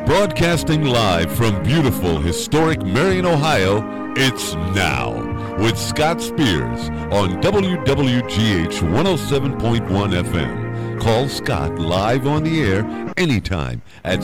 Broadcasting live from beautiful, historic Marion, Ohio, it's Now with Scott Spears on WWGH 107.1 FM. Call Scott live on the air anytime at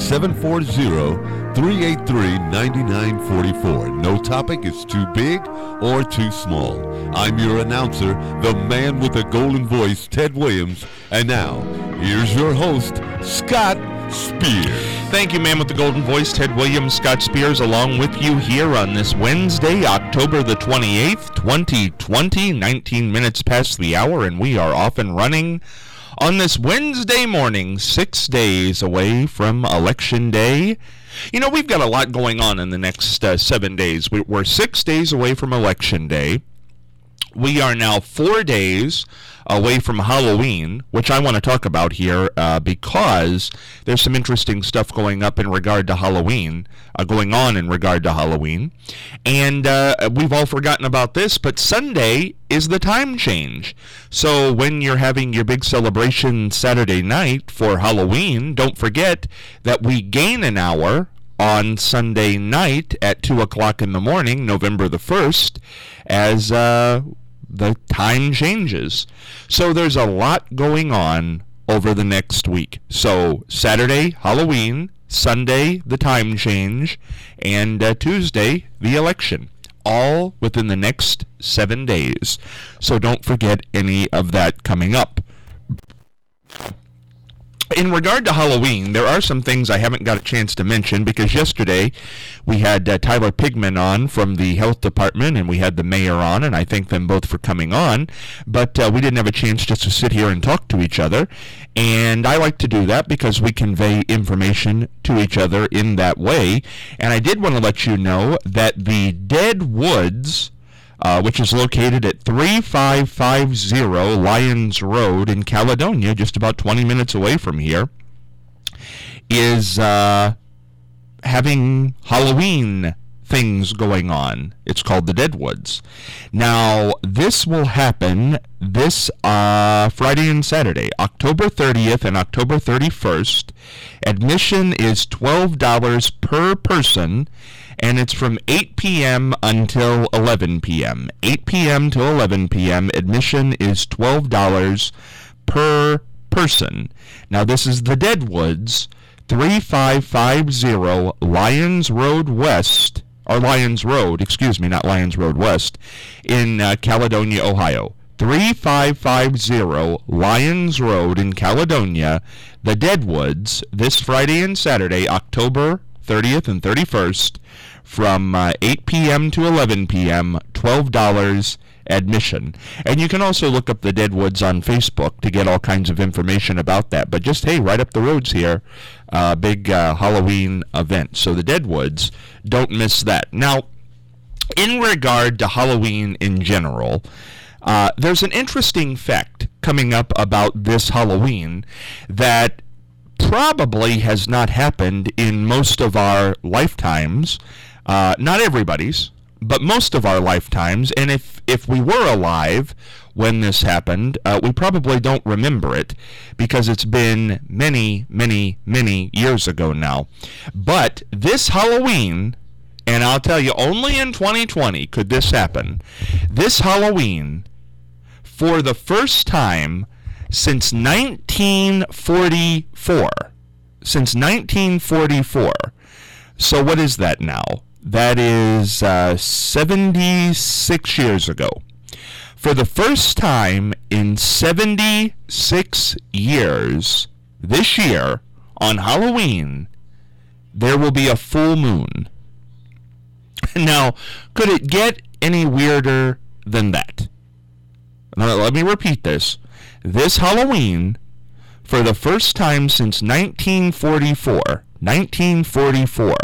740-383-9944. No topic is too big or too small. I'm your announcer, the man with the golden voice, Ted Williams. And now, here's your host, Scott Spears. Thank you, man with the golden voice, Ted Williams. Scott Spears along with you here on this Wednesday, October the 28th, 2020, 19 minutes past the hour, and we are off and running on this Wednesday morning, 6 days away from Election Day. You know, we've got a lot going on in the next 7 days. We're 6 days away from Election Day. We are now 4 days away from Halloween, which I want to talk about here because there's some interesting stuff going on in regard to Halloween. And we've all forgotten about this, but Sunday is the time change. So when you're having your big celebration Saturday night for Halloween, don't forget that we gain an hour on Sunday night at 2 o'clock in the morning, November the 1st, as the time changes. So there's a lot going on over the next week. So Saturday, Halloween, Sunday, the time change, and Tuesday, the election. All within the next 7 days. So don't forget any of that coming up. In regard to Halloween, there are some things I haven't got a chance to mention because yesterday we had Tyler Pigman on from the health department and we had the mayor on, and I thank them both for coming on, but we didn't have a chance just to sit here and talk to each other, and I like to do that because we convey information to each other in that way. And I did want to let you know that the Dead Woods, which is located at 3550 Lyons Road in Caledonia, just about 20 minutes away from here, is having Halloween things going on. It's called the Deadwoods. Now, this will happen this Friday and Saturday, October 30th and October 31st. Admission is $12 per person, and it's from 8 p.m. until 11 p.m. 8 p.m. to 11 p.m. Admission is $12 per person. Now, this is the Deadwoods, 3550 Lyons Road West, or Lyons Road, not Lyons Road West, in Caledonia, Ohio. 3550 Lyons Road in Caledonia, the Deadwoods, this Friday and Saturday, October 30th and 31st, from 8 p.m. to 11 p.m., $12 admission. And you can also look up the Deadwoods on Facebook to get all kinds of information about that. But just, hey, right up the roads here, big Halloween event. So the Deadwoods, don't miss that. Now, in regard to Halloween in general, there's an interesting fact coming up about this Halloween that probably has not happened in most of our lifetimes. Not everybody's, but most of our lifetimes. And if we were alive when this happened, we probably don't remember it because it's been many, many, many years ago now. But this Halloween, and I'll tell you, only in 2020 could this happen. This Halloween, for the first time since 1944. Since 1944. So what is that now? That is 76 years ago. For the first time in 76 years, this year, on Halloween, there will be a full moon. Now, could it get any weirder than that? Now, let me repeat this. This Halloween, for the first time since 1944,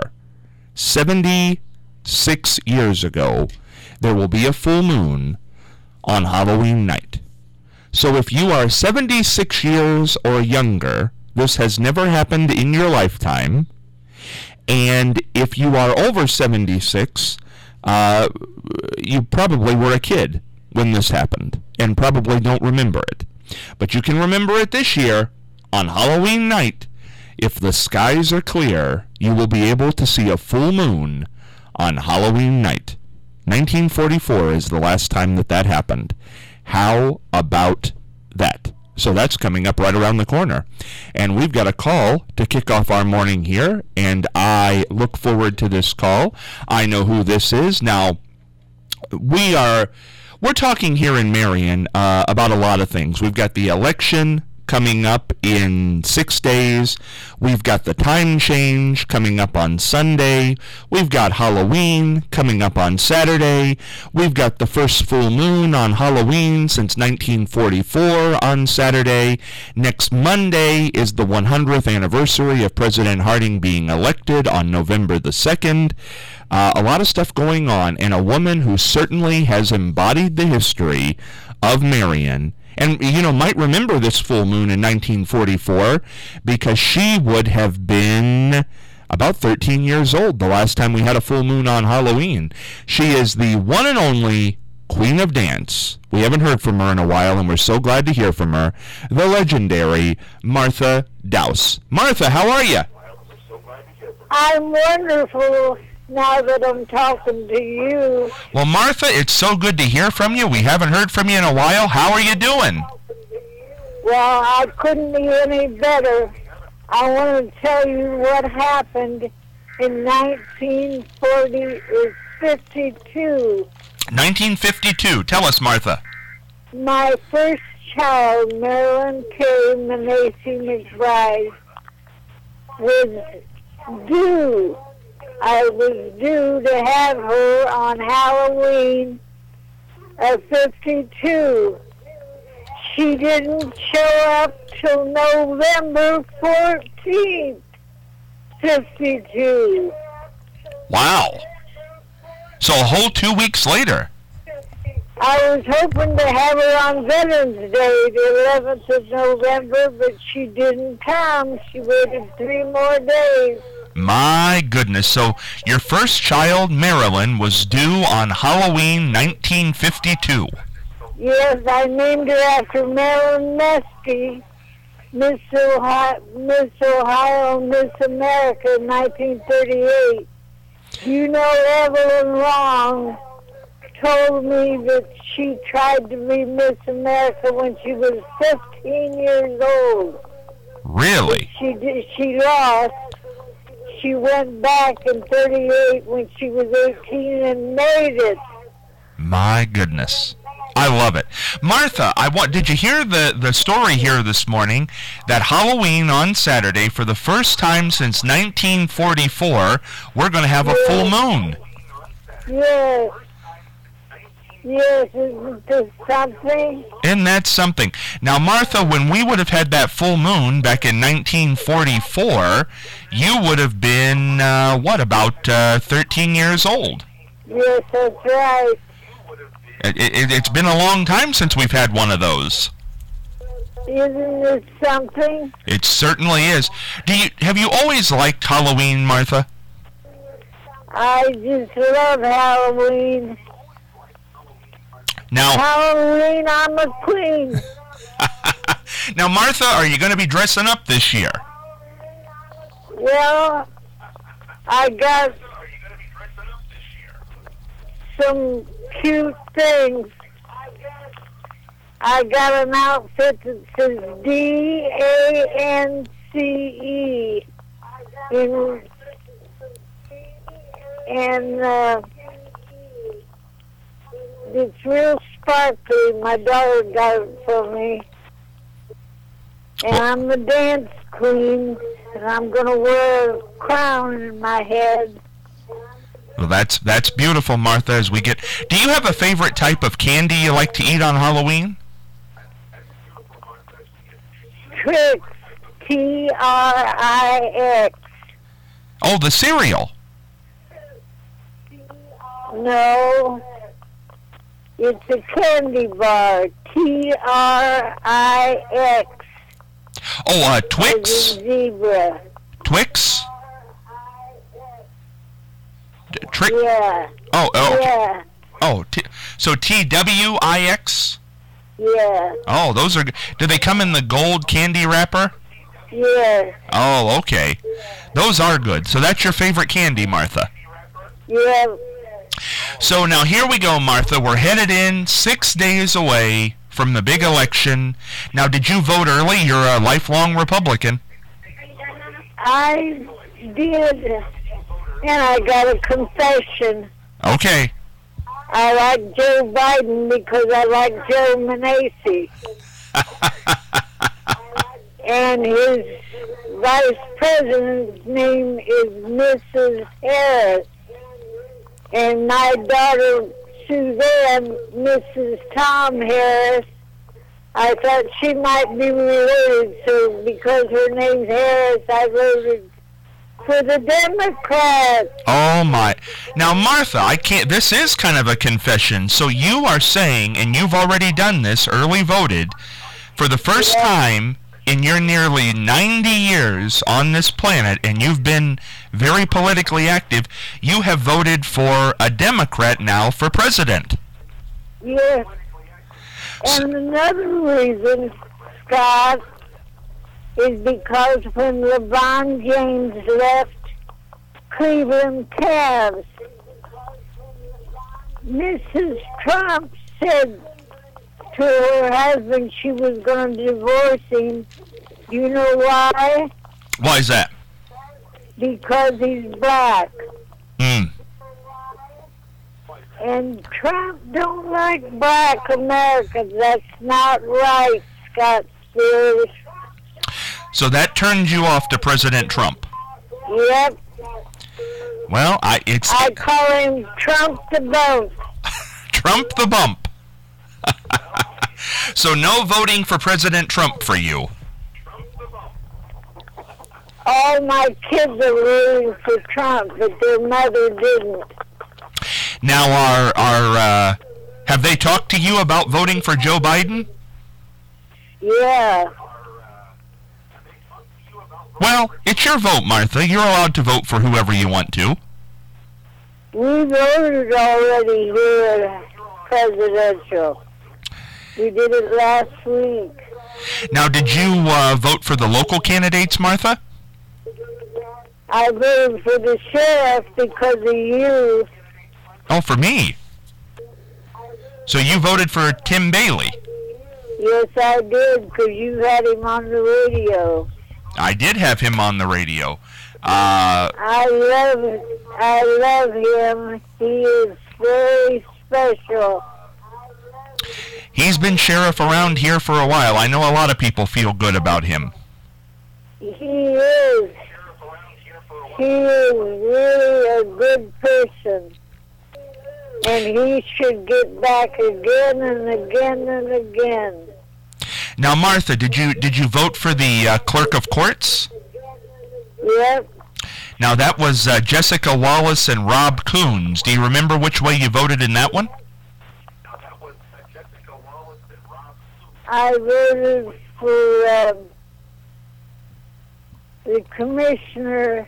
76 years ago, there will be a full moon on Halloween night. So if you are 76 years or younger, this has never happened in your lifetime. And if you are over 76, you probably were a kid when this happened and probably don't remember it. But you can remember it this year on Halloween night, if the skies are clear, you will be able to see a full moon on Halloween night. 1944 is the last time that happened. How about that? So that's coming up right around the corner. And we've got a call to kick off our morning here, and I look forward to this call. I know who this is. Now, we're talking here in Marion about a lot of things. We've got the election coming up in 6 days. We've got the time change coming up on Sunday. We've got Halloween coming up on Saturday. We've got the first full moon on Halloween since 1944 on Saturday. Next Monday is the 100th anniversary of President Harding being elected on November the 2nd. A lot of stuff going on, and a woman who certainly has embodied the history of Marion, and, might remember this full moon in 1944 because she would have been about 13 years old the last time we had a full moon on Halloween. She is the one and only Queen of Dance. We haven't heard from her in a while, and we're so glad to hear from her, the legendary Martha Dowse. Martha, how are you? I'm wonderful now that I'm talking to you. Well, Martha, it's so good to hear from you. We haven't heard from you in a while. How are you doing? Well, I couldn't be any better. I want to tell you what happened in 1952. 1952. Tell us, Martha. My first child, Marilyn K. Manasseh McBride, was due. I was due to have her on Halloween of 52. She didn't show up till November 14th, 52. Wow. So a whole 2 weeks later. I was hoping to have her on Veterans Day, the 11th of November, but she didn't come. She waited 3 more days. My goodness. So your first child, Marilyn, was due on Halloween 1952. Yes, I named her after Marilyn Mesty, Miss Ohio, Miss America in 1938. You know, Evelyn Long told me that she tried to be Miss America when she was 15 years old. Really? She lost. She went back in 38 when she was 18 and made it. My goodness. I love it. Martha, did you hear the story here this morning that Halloween on Saturday, for the first time since 1944, we're going to have a full moon? Yes. Yes, isn't this something? Isn't that something? Now, Martha, when we would have had that full moon back in 1944, you would have been, about 13 years old? Yes, that's right. It's been a long time since we've had one of those. Isn't this something? It certainly is. Have you always liked Halloween, Martha? I just love Halloween. Now, Halloween, I'm a queen. Now, Martha, are you going to be dressing up this year? Well, I got some cute things. I got an outfit that says DANCE and it's real sparkly. My daughter got it for me. And I'm the dance queen, and I'm going to wear a crown in my head. Well, that's beautiful, Martha. As we get, do you have a favorite type of candy you like to eat on Halloween? Trix, Trix. Oh, the cereal. No, it's a candy bar. Trix. Oh, Twix. Zebra. Twix. Yeah. Oh. Yeah. Oh, so TWIX? Yeah. Oh, those are. Do they come in the gold candy wrapper? Yeah. Oh, okay. Those are good. So that's your favorite candy, Martha. Yeah. So now here we go, Martha. We're headed in 6 days away from the big election. Now, did you vote early? You're a lifelong Republican. I did, and I got a confession. Okay. I like Joe Biden because I like Joe Menasee. And his vice president's name is Mrs. Harris. And my daughter, Suzanne, Mrs. Tom Harris, I thought she might be related, so because her name's Harris, I voted for the Democrats. Oh, my. Now, Martha, I can't... This is kind of a confession. So you are saying, and you've already done this, early voted, for the first time in your nearly 90 years on this planet, and you've been very politically active, you have voted for a Democrat now for president. Yes. And another reason, Scott, is because when LeBron James left Cleveland Cavs, Mrs. Trump said to her husband she was going to divorce him. Do you know why? Why is that? Because he's black. Hmm. And Trump don't like black Americans. That's not right, Scott Spears. So that turned you off to President Trump. Yep. Well, I call him Trump the Bump. Trump the Bump. So no voting for President Trump for you. All my kids are rooting for Trump, but their mother didn't. Now, have they talked to you about voting for Joe Biden? Yeah. Well, it's your vote, Martha. You're allowed to vote for whoever you want to. We voted already here presidential. We did it last week. Now, did you vote for the local candidates, Martha? I voted for the sheriff because of you. Oh, for me. So you voted for Tim Bailey? Yes, I did, because you had him on the radio. I did have him on the radio. I love him. He is very special. He's been sheriff around here for a while. I know a lot of people feel good about him. He is. He is really a good person. And he should get back again and again and again. Now, Martha, did you vote for the clerk of courts? Yep. Now, that was Jessica Wallace and Rob Coons. Do you remember which way you voted in that one? I voted for the commissioner.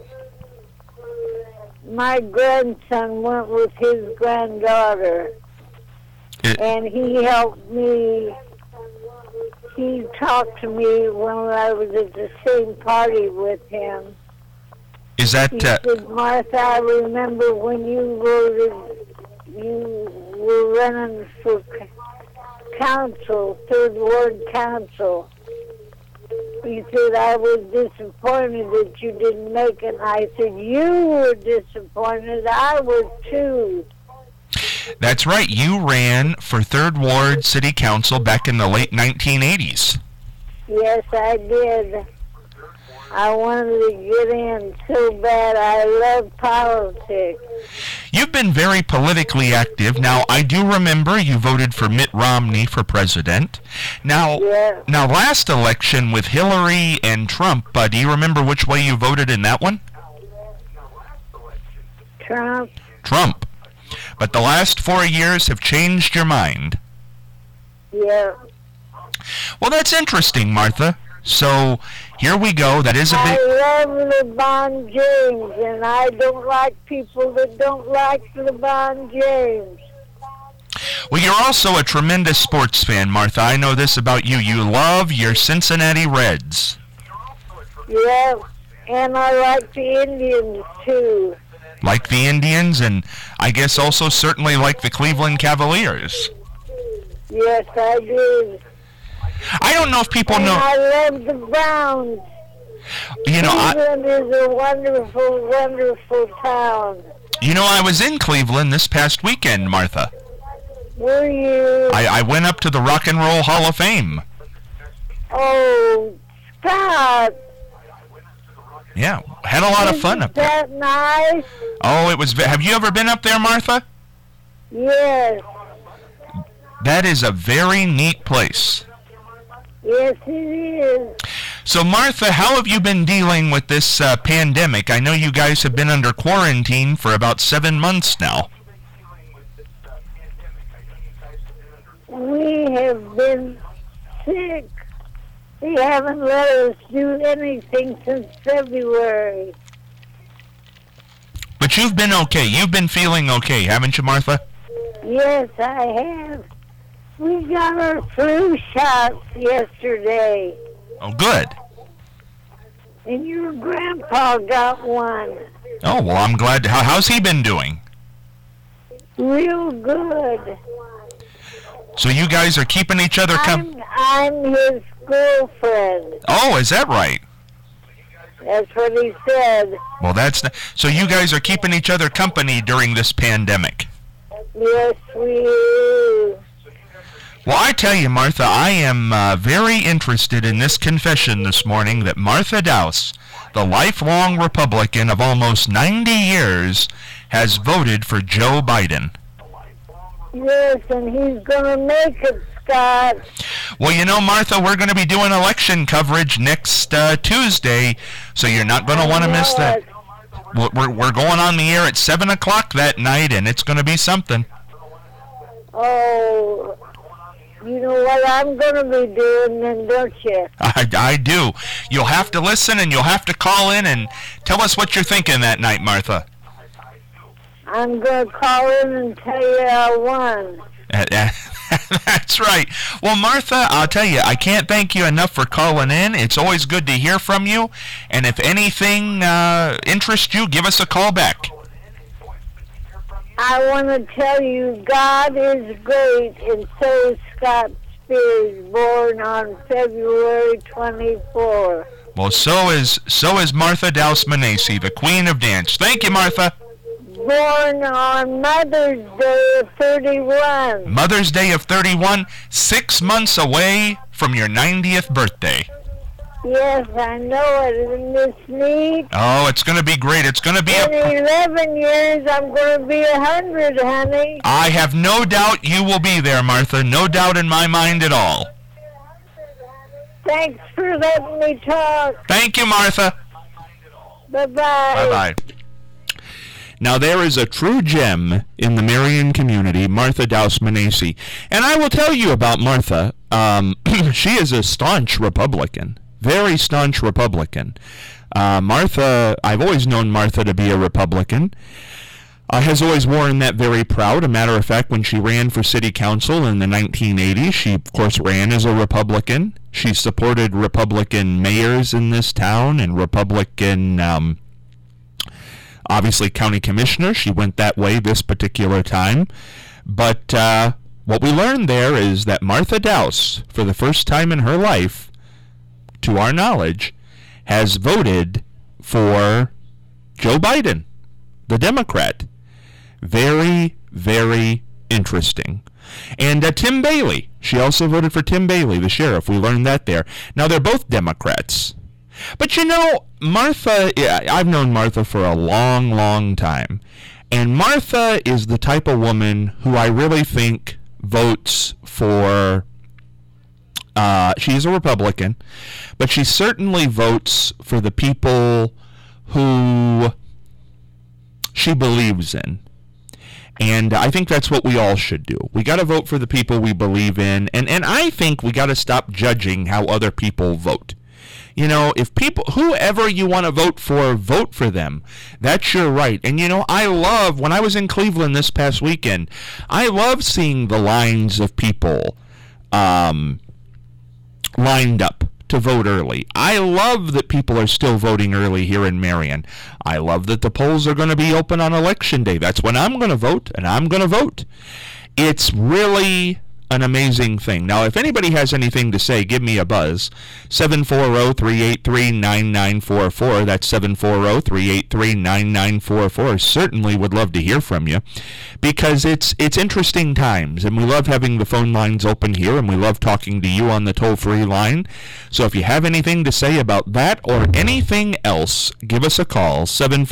My grandson went with his granddaughter, and he helped me. He talked to me when I was at the same party with him. Is that... He said, Martha, I remember when you voted, you were running for council, Third Ward Council. He said, I was disappointed that you didn't make it. And I said, you were disappointed. I was too. That's right. You ran for Third Ward City Council back in the late 1980s. Yes, I did. I wanted to get in so bad. I love politics. You've been very politically active. Now, I do remember you voted for Mitt Romney for president. Now, Now, last election with Hillary and Trump, do you remember which way you voted in that one? Trump. Trump. But the last 4 years have changed your mind. Yeah. Well, that's interesting, Martha. So, here we go. That is a big... I love LeBron James, and I don't like people that don't like LeBron James. Well, you're also a tremendous sports fan, Martha. I know this about you. You love your Cincinnati Reds. Yeah, and I like the Indians, too. Like the Indians, and I guess also certainly like the Cleveland Cavaliers. Yes, I do. I don't know if people And know. I love the Browns. You know, Cleveland is a wonderful, wonderful town. I was in Cleveland this past weekend, Martha. Were you? I went up to the Rock and Roll Hall of Fame. Oh, Scott. Yeah, had a lot of fun up there. Is that nice? Oh, it was. Have you ever been up there, Martha? Yes. That is a very neat place. Yes, it is. So, Martha, how have you been dealing with this pandemic? I know you guys have been under quarantine for about 7 months now. We have been sick. They haven't let us do anything since February. But you've been okay. You've been feeling okay, haven't you, Martha? Yes, I have. We got our flu shots yesterday. Oh, good. And your grandpa got one. Oh, well, I'm glad. How's he been doing? Real good. So you guys are keeping each other I'm his girlfriend. Oh, is that right? That's what he said. Well, so you guys are keeping each other company during this pandemic. Yes, we do. Well, I tell you, Martha, I am very interested in this confession this morning that Martha Dowse, the lifelong Republican of almost 90 years, has voted for Joe Biden. Yes, and he's going to make it, Scott. Well, Martha, we're going to be doing election coverage next Tuesday, so you're not going to want to miss that. We're going on the air at 7 o'clock that night, and it's going to be something. Oh, you know what I'm going to be doing then, don't you? I do. You'll have to listen, and you'll have to call in and tell us what you're thinking that night, Martha. I'm going to call in and tell you I won. That's right. Well, Martha, I'll tell you, I can't thank you enough for calling in. It's always good to hear from you. And if anything interests you, give us a call back. I want to tell you, God is great, and so is Scott Spears, born on February 24. Well, so is Martha Dowse Manesi, the Queen of Dance. Thank you, Martha. Born on Mother's Day of 31. Mother's Day of 31, 6 months away from your 90th birthday. Yes, I know it. Isn't this neat? Oh, it's going to be great. It's going to be In 11 years, I'm going to be 100, honey. I have no doubt you will be there, Martha. No doubt in my mind at all. Thanks for letting me talk. Thank you, Martha. Bye-bye. Bye-bye. Now, there is a true gem in the Marion community, Martha Dowse Manesi. And I will tell you about Martha. She is a staunch Republican, very staunch Republican. Martha, I've always known Martha to be a Republican. Has always worn that very proud. A matter of fact, when she ran for city council in the 1980s, she, of course, ran as a Republican. She supported Republican mayors in this town and Republican obviously county commissioner. She went that way this particular time. But what we learned there is that Martha Dowse, for the first time in her life, to our knowledge, has voted for Joe Biden, the Democrat. Very, very interesting. And Tim Bailey. She also voted for Tim Bailey, the sheriff. We learned that there. Now, they're both Democrats. But Martha, I've known Martha for a long, long time. And Martha is the type of woman who I really think votes for, she's a Republican, but she certainly votes for the people who she believes in. And I think that's what we all should do. We got to vote for the people we believe in. And I think we got to stop judging how other people vote. If whoever you want to vote for them. That's your right. And I love, when I was in Cleveland this past weekend, I love seeing the lines of people lined up to vote early. I love that people are still voting early here in Marion. I love that the polls are going to be open on Election Day. That's when I'm going to vote, and I'm going to vote. It's really an amazing thing. Now, if anybody has anything to say, give me a buzz. 740-383-9944. That's 740-383-9944. Certainly would love to hear from you, because it's interesting times, and we love having the phone lines open here, and we love talking to you on the toll-free line. So if you have anything to say about that or anything else, give us a call,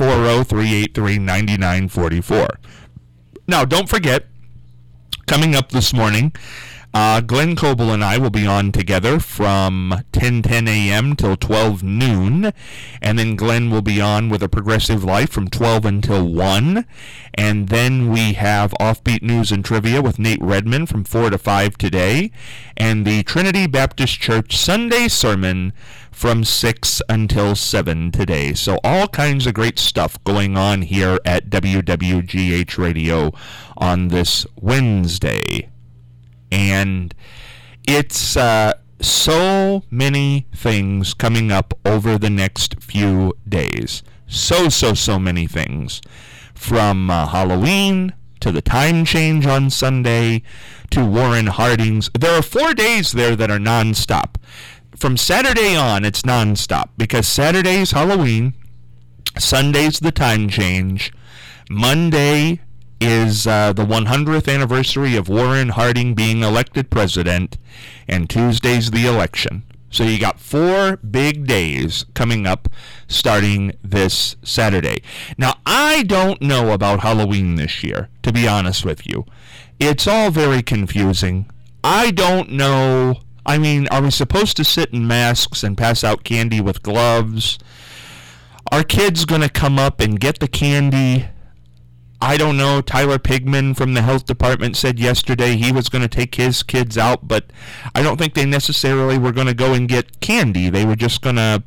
740-383-9944. Now, don't forget, coming up this morning, Glenn Coble and I will be on together from 10 a.m. till 12 noon, and then Glenn will be on with A Progressive Life from 12 until 1, and then we have Offbeat News and Trivia with Nate Redman from 4 to 5 today, and the Trinity Baptist Church Sunday Sermon from 6 until 7 today. So all kinds of great stuff going on here at WWGH Radio on this Wednesday. And it's so many things coming up over the next few days. So many things. From Halloween to the time change on Sunday to Warren Harding's. There are 4 days there that are nonstop. From Saturday on, it's nonstop, because Saturday's Halloween, Sunday's the time change, Monday is the 100th anniversary of Warren Harding being elected president, and Tuesday's the election. So you got 4 big days coming up starting this Saturday. Now, I don't know about Halloween this year, to be honest with you. It's all very confusing. I don't know. I mean, are we supposed to sit in masks and pass out candy with gloves? Are kids going to come up and get the candy? I don't know. Tyler Pigman from the health department said yesterday he was going to take his kids out, but I don't think they necessarily were going to go and get candy. They were just going to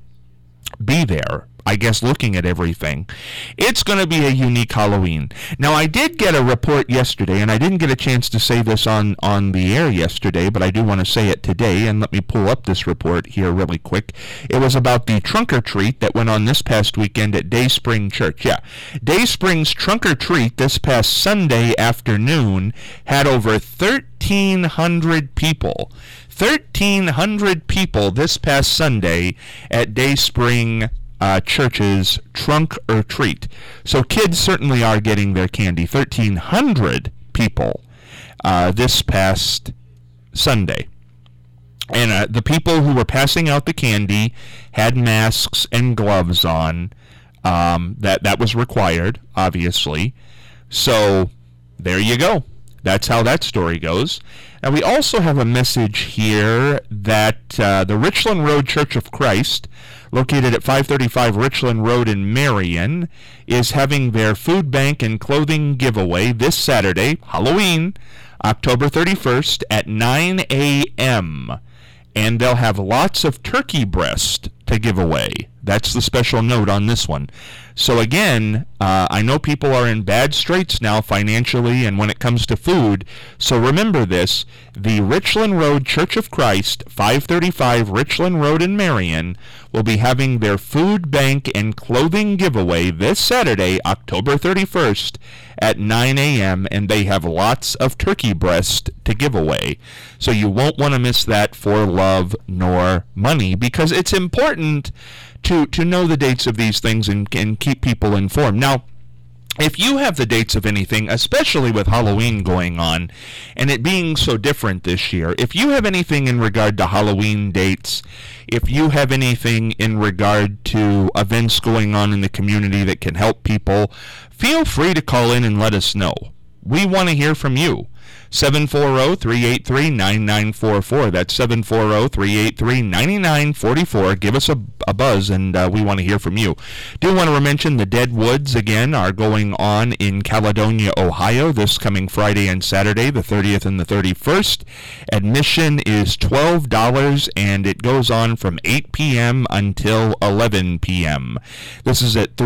be there, I guess, looking at everything. It's going to be a unique Halloween. Now, I did get a report yesterday, and I didn't get a chance to say this on the air yesterday, but I do want to say it today, and let me pull up this report here really quick. It was about the trunk or treat that went on this past weekend at Dayspring Church. Yeah, Dayspring's trunk or treat this past Sunday afternoon had over 1,300 people. 1,300 people this past Sunday at Dayspring Church's trunk or treat. So kids certainly are getting their candy. 1,300 people this past Sunday. And the people who were passing out the candy had masks and gloves on. That was required, obviously. So there you go. That's how that story goes. Now, we also have a message here that the Richland Road Church of Christ, located at 535 Richland Road in Marion, is having their food bank and clothing giveaway this Saturday, Halloween, October 31st at 9 a.m. And they'll have lots of turkey breast to give away. That's the special note on this one. So again, I know people are in bad straits now financially and when it comes to food. So remember this, the Richland Road Church of Christ, 535 Richland Road in Marion, will be having their food bank and clothing giveaway this Saturday, October 31st at 9 a.m. and they have lots of turkey breast to give away. So you won't want to miss that for love nor money, because it's important to know the dates of these things and keep people informed. Now, if you have the dates of anything, especially with Halloween going on and it being so different this year, if you have anything in regard to Halloween dates, if you have anything in regard to events going on in the community that can help people, feel free to call in and let us know. We want to hear from you. 740-383-9944. That's 740-383-9944. Give us a buzz, and we want to hear from you. Do want to mention the Deadwoods, again, are going on in Caledonia, Ohio, this coming Friday and Saturday, the 30th and the 31st. Admission is $12, and it goes on from 8 p.m. until 11 p.m. This is at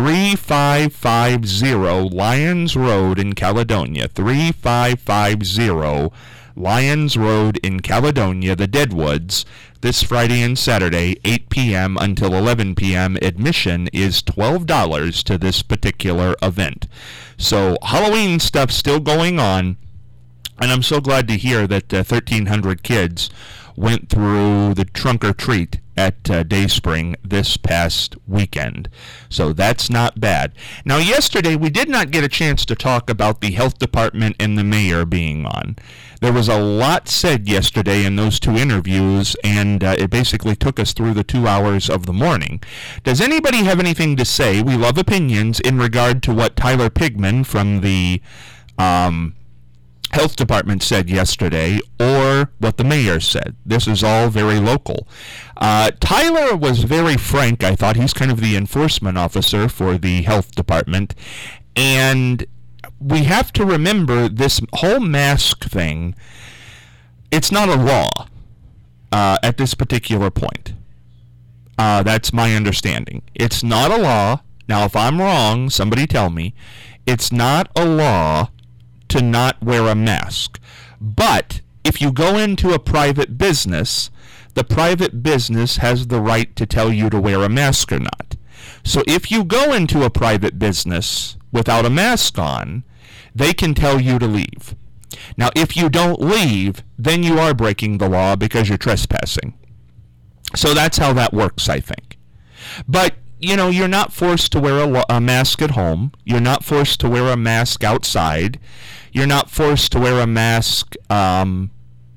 3550 Lyons Road in Caledonia. 3550 Lyons Road in Caledonia, the Deadwoods, this Friday and Saturday, 8 p.m. until 11 p.m. Admission is $12 to this particular event. So Halloween stuff still going on, and I'm so glad to hear that 1,300 kids went through the trunk or treat at Dayspring this past weekend. So that's not bad. Now, yesterday we did not get a chance to talk about the health department and the mayor being on. There was a lot said yesterday in those two interviews, and it basically took us through the 2 hours of the morning. Does anybody have anything to say? We love opinions in regard to what Tyler Pigman from the health department said yesterday, or what the mayor said. This is all very local. Tyler was very frank. I thought he's kind of the enforcement officer for the health department, and we have to remember this whole mask thing, it's not a law at this particular point. That's my understanding. It's not a law. Now, if I'm wrong, somebody tell me. It's not a law to not wear a mask. But if you go into a private business, the private business has the right to tell you to wear a mask or not. So if you go into a private business without a mask on, they can tell you to leave. Now, if you don't leave, then you are breaking the law because you're trespassing. So that's how that works, I think. But you know, you're not forced to wear a mask at home. You're not forced to wear a mask outside. You're not forced to wear a mask, to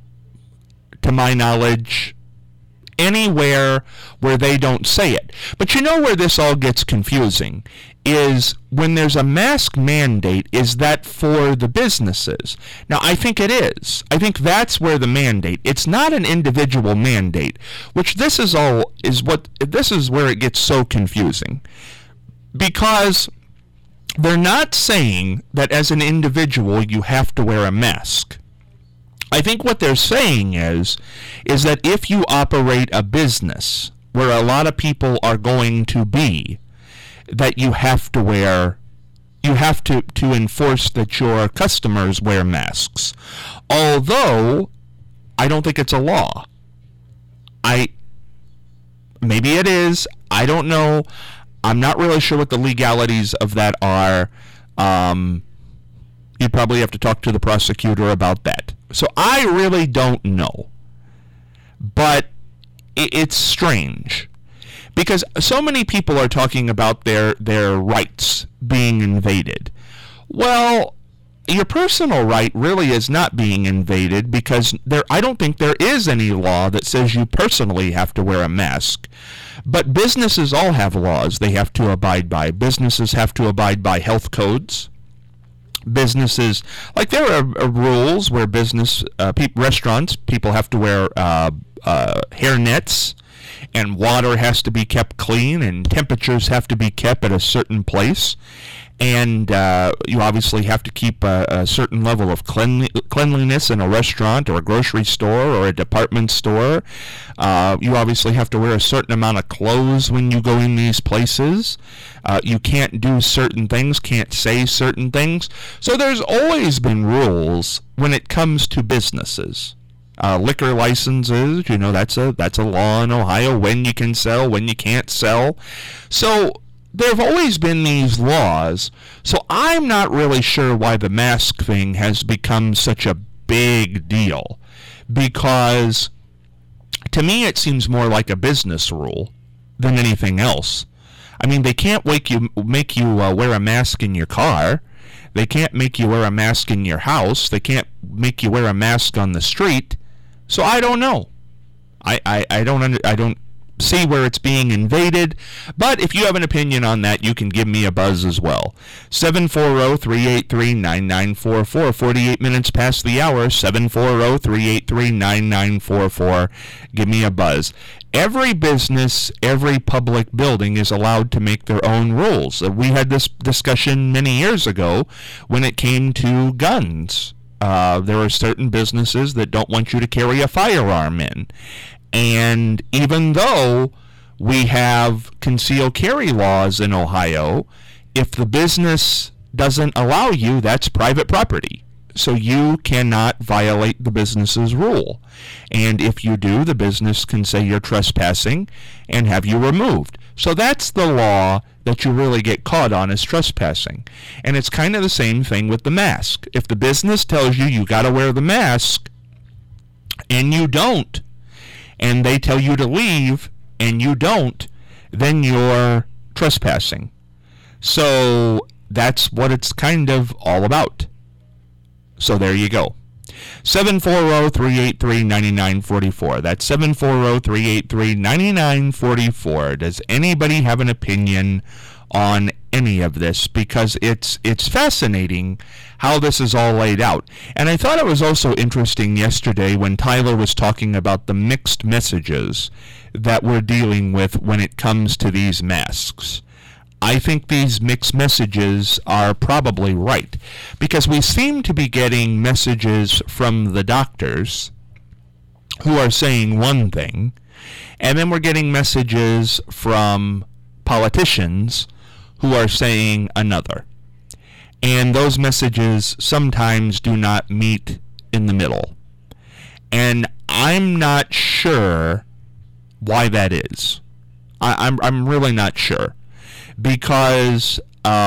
my knowledge, anywhere where they don't say it. But you know where this all gets confusing is when there's a mask mandate, is that for the businesses? Now, I think it is. I think that's where the mandate. It's not an individual mandate, which this is where it gets so confusing. Because they're not saying that as an individual you have to wear a mask. I think what they're saying is that if you operate a business where a lot of people are going to be, that you have to enforce that your customers wear masks. Although, I don't think it's a law. Maybe it is. I don't know. I'm not really sure what the legalities of that are. You'd probably have to talk to the prosecutor about that. So I really don't know. But it's strange. Because so many people are talking about their rights being invaded. Well, your personal right really is not being invaded because I don't think there is any law that says you personally have to wear a mask. But businesses all have laws they have to abide by. Businesses have to abide by health codes. Businesses, like there are rules where restaurants, people have to wear hair nets, and water has to be kept clean, and temperatures have to be kept at a certain place, and you obviously have to keep a certain level of cleanliness in a restaurant or a grocery store or a department store. You obviously have to wear a certain amount of clothes when you go in these places. You can't do certain things, can't say certain things. So there's always been rules when it comes to businesses. Liquor licenses, that's a law in Ohio, when you can sell, when you can't sell. So there have always been these laws. So I'm not really sure why the mask thing has become such a big deal. Because to me it seems more like a business rule than anything else. I mean, they can't make you wear a mask in your car. They can't make you wear a mask in your house. They can't make you wear a mask on the street. So I don't know. I don't see where it's being invaded. But if you have an opinion on that, you can give me a buzz as well. 740-383-9944. 48 minutes past the hour. 740-383-9944. Give me a buzz. Every business, every public building is allowed to make their own rules. We had this discussion many years ago when it came to guns. There are certain businesses that don't want you to carry a firearm in. And even though we have concealed carry laws in Ohio, if the business doesn't allow you, that's private property. so you cannot violate the business's rule. And if you do, the business can say you're trespassing and have you removed. So that's the law that you really get caught on, is trespassing. And it's kind of the same thing with the mask. If the business tells you got to wear the mask and you don't, and they tell you to leave and you don't, then you're trespassing. So that's what it's kind of all about. So there you go. 740-383-9944. That's 740-383-9944. Does anybody have an opinion on any of this? Because it's fascinating how this is all laid out. And I thought it was also interesting yesterday when Tyler was talking about the mixed messages that we're dealing with when it comes to these masks. I think these mixed messages are probably right, because we seem to be getting messages from the doctors who are saying one thing, and then we're getting messages from politicians who are saying another. And those messages sometimes do not meet in the middle. And I'm not sure why that is. I'm really not sure. Because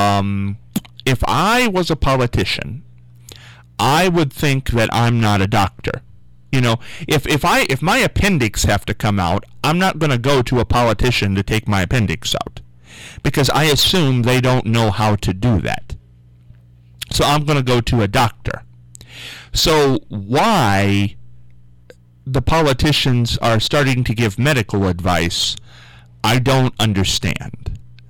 if I was a politician, I would think that I'm not a doctor. You know, if my appendix have to come out, I'm not going to go to a politician to take my appendix out, because I assume they don't know how to do that. So I'm going to go to a doctor. So why the politicians are starting to give medical advice, I don't understand.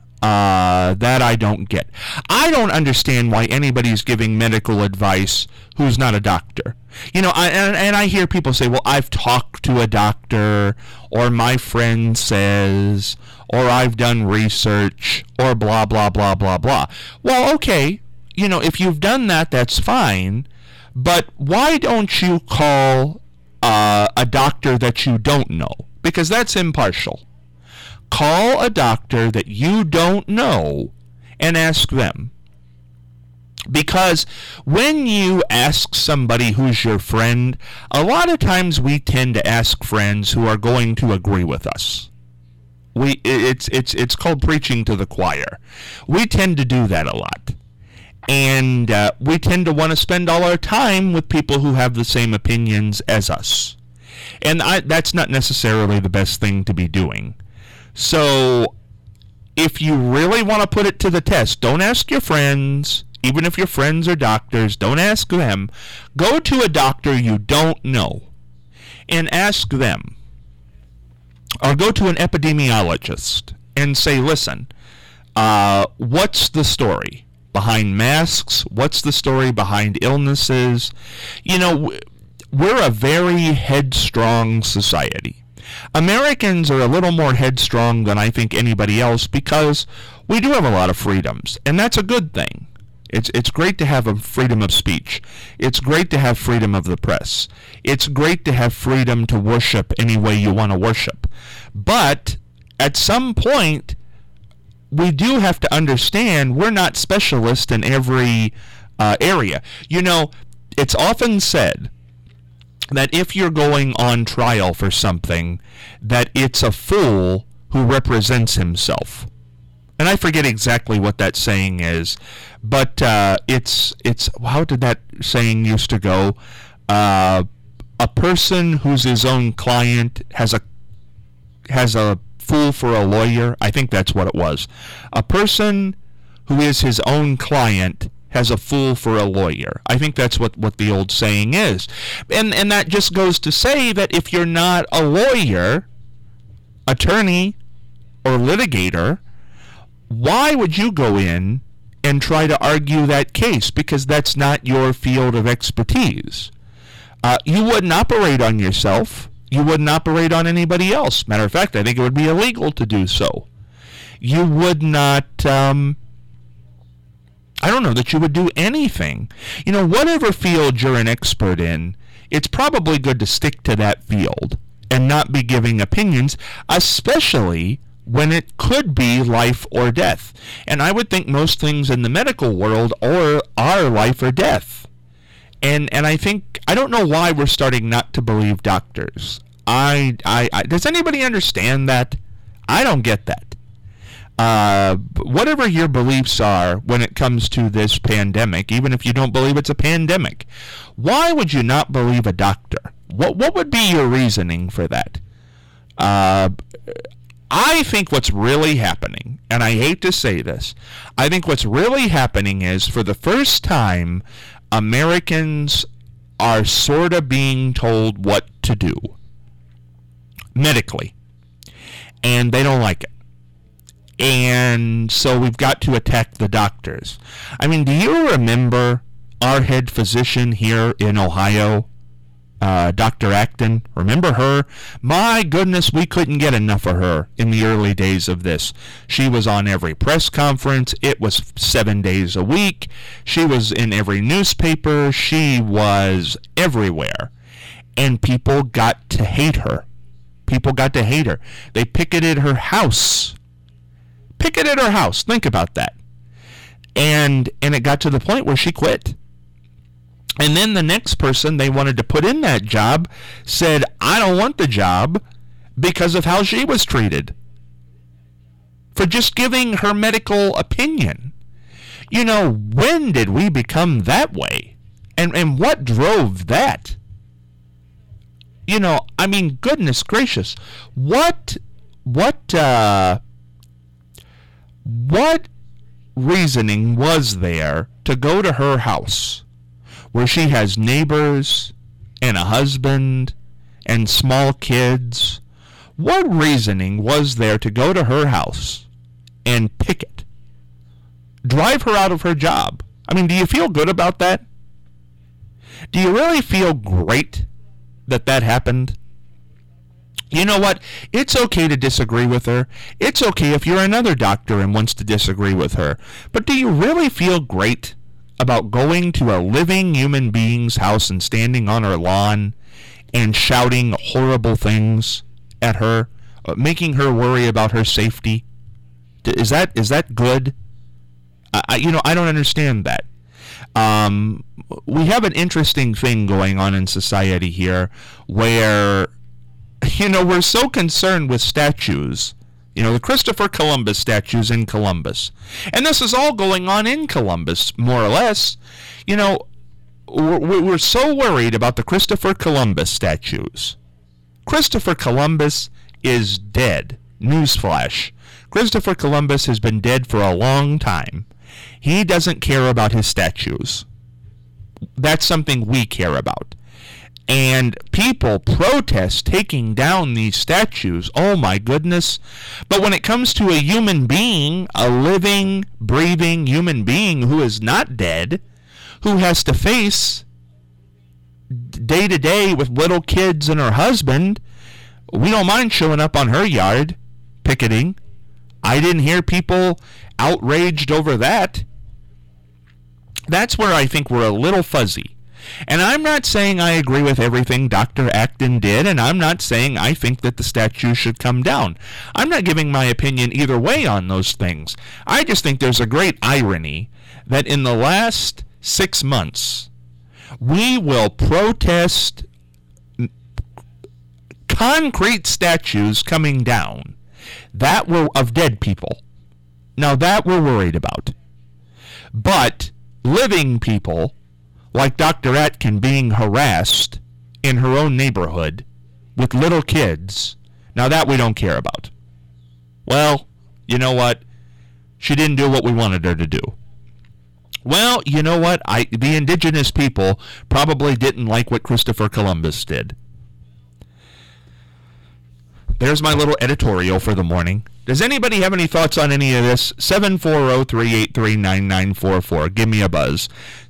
That I don't get. I don't understand why anybody's giving medical advice who's not a doctor. You know, I hear people say, well, I've talked to a doctor, or my friend says, or I've done research, or blah, blah, blah, blah, blah. Well, okay, you know, if you've done that, that's fine, but why don't you call a doctor that you don't know? Because that's impartial. Call a doctor that you don't know and ask them. Because when you ask somebody who's your friend, a lot of times we tend to ask friends who are going to agree with us. It's called preaching to the choir. We tend to do that a lot. And we tend to want to spend all our time with people who have the same opinions as us. And that's not necessarily the best thing to be doing. So, if you really want to put it to the test, don't ask your friends, even if your friends are doctors, don't ask them. Go to a doctor you don't know and ask them. Or go to an epidemiologist and say, listen, what's the story behind masks? What's the story behind illnesses? You know, we're a very headstrong society. Americans are a little more headstrong than I think anybody else, because we do have a lot of freedoms, and that's a good thing. It's great to have a freedom of speech. It's great to have freedom of the press. It's great to have freedom to worship any way you want to worship. But at some point, we do have to understand we're not specialists in every area. You know, it's often said that if you're going on trial for something, that it's a fool who represents himself. And I forget exactly what that saying is, but it's how did that saying used to go? A person who's his own client has a fool for a lawyer. I think that's what it was. A person who is his own client has a fool for a lawyer. I think that's what the old saying is. And that just goes to say that if you're not a lawyer, attorney, or litigator, why would you go in and try to argue that case? Because that's not your field of expertise. You wouldn't operate on yourself. You wouldn't operate on anybody else. Matter of fact, I think it would be illegal to do so. You would not... I don't know that you would do anything. You know, whatever field you're an expert in, it's probably good to stick to that field and not be giving opinions, especially when it could be life or death. And I would think most things in the medical world are life or death. And I think, I don't know why we're starting not to believe doctors. Does anybody understand that? I don't get that. Whatever your beliefs are when it comes to this pandemic, even if you don't believe it's a pandemic, why would you not believe a doctor? What would be your reasoning for that? I think what's really happening, and I hate to say this, I think what's really happening is, for the first time, Americans are sort of being told what to do medically, and they don't like it. And so we've got to attack the doctors. I mean, do you remember our head physician here in Ohio, Dr. Acton? Remember her? My goodness, we couldn't get enough of her in the early days of this. She was on every press conference. It was 7 days a week. She was in every newspaper. She was everywhere. And people got to hate her. People got to hate her. They picketed her house. Picketed her house. Think about that. And it got to the point where she quit. And then the next person they wanted to put in that job said, I don't want the job because of how she was treated. For just giving her medical opinion. You know, when did we become that way? And what drove that? You know, I mean, goodness gracious. What reasoning was there to go to her house, where she has neighbors and a husband and small kids? What reasoning was there to go to her house and picket? Drive her out of her job? I mean, do you feel good about that? Do you really feel great that that happened? You know what? It's okay to disagree with her. It's okay if you're another doctor and wants to disagree with her. But do you really feel great about going to a living human being's house and standing on her lawn and shouting horrible things at her, making her worry about her safety? Is that good? I don't understand that. We have an interesting thing going on in society here where, we're so concerned with statues. The Christopher Columbus statues in Columbus. And this is all going on in Columbus, more or less. We're so worried about the Christopher Columbus statues. Christopher Columbus is dead. Newsflash. Christopher Columbus has been dead for a long time. He doesn't care about his statues. That's something we care about. And people protest taking down these statues. Oh my goodness. But when it comes to a human being, a living, breathing human being who is not dead, who has to face day to day with little kids and her husband, we don't mind showing up on her yard, picketing. I didn't hear people outraged over that. That's where I think we're a little fuzzy. And I'm not saying I agree with everything Dr. Acton did, and I'm not saying I think that the statue should come down. I'm not giving my opinion either way on those things. I just think there's a great irony that in the last 6 months, we will protest concrete statues coming down that were of dead people. Now that we're worried about. But living people, like Dr. Atkin being harassed in her own neighborhood with little kids, now that we don't care about. Well, you know what? She didn't do what we wanted her to do. Well, you know what? The indigenous people probably didn't like what Christopher Columbus did. There's my little editorial for the morning. Does anybody have any thoughts on any of this? 740-383-9944. Give me a buzz.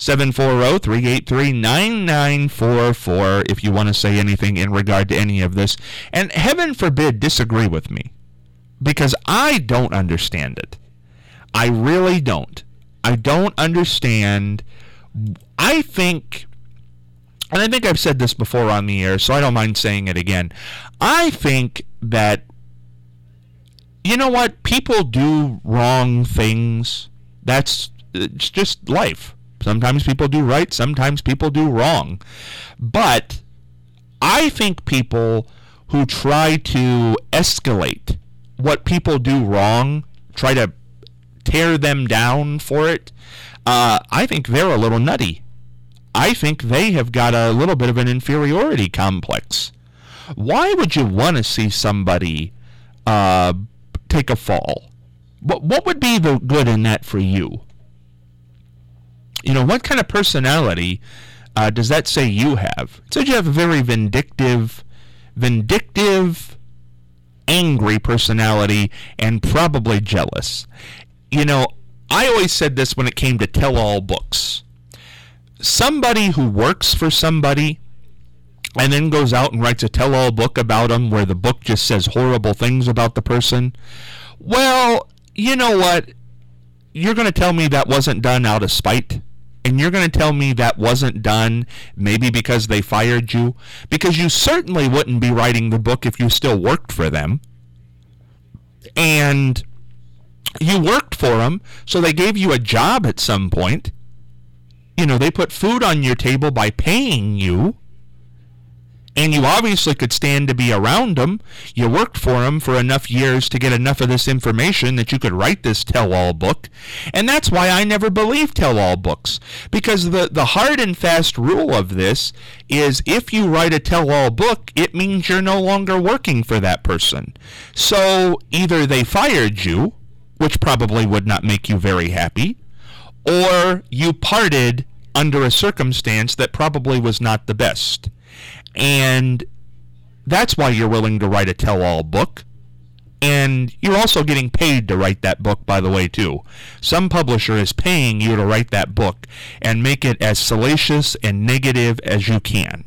740-383-9944 if you want to say anything in regard to any of this. And heaven forbid disagree with me, because I don't understand it. I really don't. I don't understand. I think, and I think I've said this before on the air, so I don't mind saying it again. I think that, you know what? People do wrong things. It's just life. Sometimes people do right, sometimes people do wrong. But I think people who try to escalate what people do wrong, try to tear them down for it, I think they're a little nutty. I think they have got a little bit of an inferiority complex. Why would you want to see somebody take a fall? What would be the good in that for you? You know, what kind of personality does that say you have? It says you have a very vindictive, angry personality, and probably jealous. You know, I always said this when it came to tell-all books. Somebody who works for somebody and then goes out and writes a tell-all book about them where the book just says horrible things about the person, well, you know what? You're going to tell me that wasn't done out of spite? And you're going to tell me that wasn't done maybe because they fired you? Because you certainly wouldn't be writing the book if you still worked for them. And you worked for them, so they gave you a job at some point. You know, they put food on your table by paying you. And you obviously could stand to be around them. You worked for them for enough years to get enough of this information that you could write this tell-all book. And that's why I never believed tell-all books. Because the hard and fast rule of this is if you write a tell-all book, it means you're no longer working for that person. So either they fired you, which probably would not make you very happy, or you parted under a circumstance that probably was not the best. And that's why you're willing to write a tell-all book. And you're also getting paid to write that book, by the way, too. Some publisher is paying you to write that book and make it as salacious and negative as you can.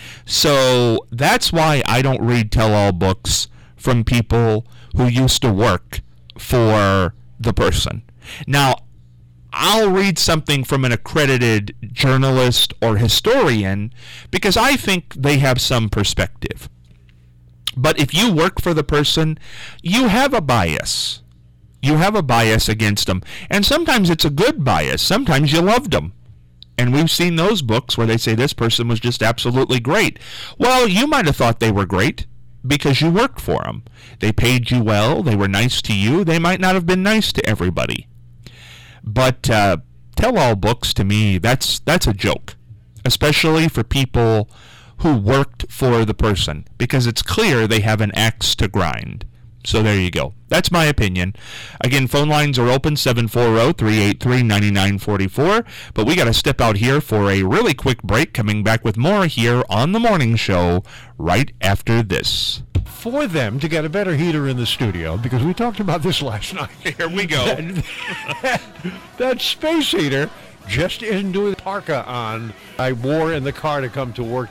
So that's why I don't read tell-all books from people who used to work for the person. Now, I'll read something from an accredited journalist or historian because I think they have some perspective. But if you work for the person, you have a bias. You have a bias against them. And sometimes it's a good bias. Sometimes you loved them. And we've seen those books where they say this person was just absolutely great. Well, you might have thought they were great because you worked for them. They paid you well. They were nice to you. They might not have been nice to everybody. But tell-all books, to me, that's a joke, especially for people who worked for the person, because it's clear they have an axe to grind. So there you go. That's my opinion. Again, phone lines are open, 740-383-9944, but we got to step out here for a really quick break, coming back with more here on The Morning Show right after this. For them to get a better heater in the studio, because we talked about this last night. Here we go. That space heater just isn't doing the parka on I wore in the car to come to work